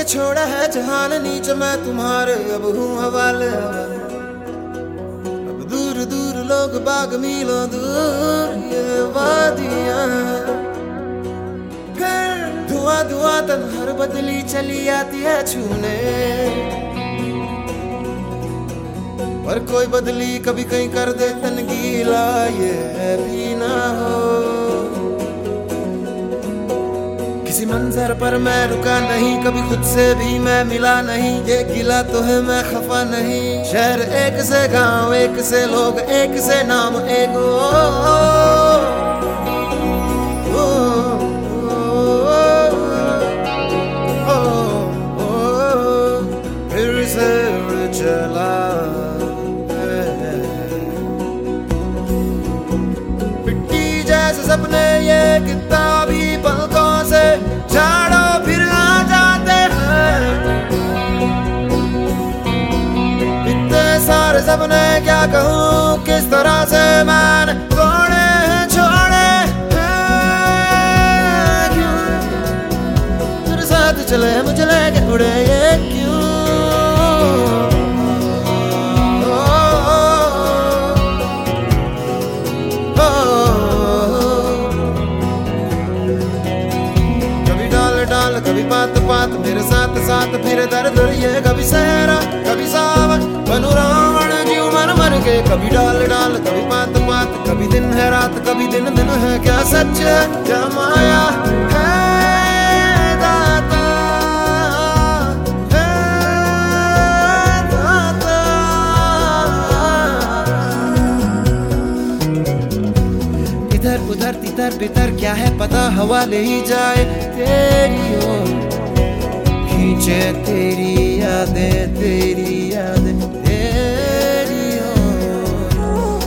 छोड़ा है जहान नीचे मैं तुम्हारे अब हूँ हवाले। अब दूर दूर लोग बाग मीलों दूर ये वादियाँ, फिर धुआं धुआं तन्हार बदली चली आती है छूने। पर कोई बदली कभी कहीं कर दे तन गीला ये भी ना हो। किसी मंजर पर मैं रुका नहीं, कभी खुद से भी मैं मिला नहीं। ये गिला तो है मैं खफा नहीं। शहर एक से गांव एक से लोग एक से नाम एक फिर से उड़ चला मिट्टी जैसे सपने ये किताबी पलकों से झाड़ो फिर आ जाते हैं। इतने सारे सपने क्या कहूँ किस तरह से मैंने तोड़े हैं छोड़े हैं क्यों तेरे साथ चले मुझे लेके उड़े ये क्यों। कभी बात बात मेरे साथ साथ फिर दर्द ये कभी सहरा कभी सावन बनू रावण जीव मर मर के। कभी डाल डाल कभी बात बात कभी दिन है रात कभी दिन दिन है क्या सच है क्या माया है दाता है दाता। इधर उधर तितर बितर क्या है पता हवा ले ही जाए तेरी ओर। खींचे तेरी यादें तेरी यादें तेरी ओर।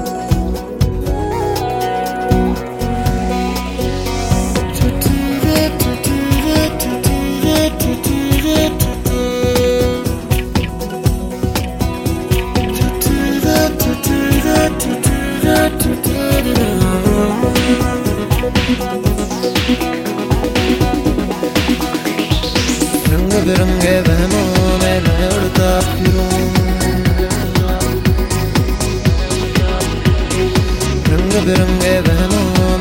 रंग बिरंगे वहमों में मैं उड़ता फिरूं। रंग बिरंगे वहमों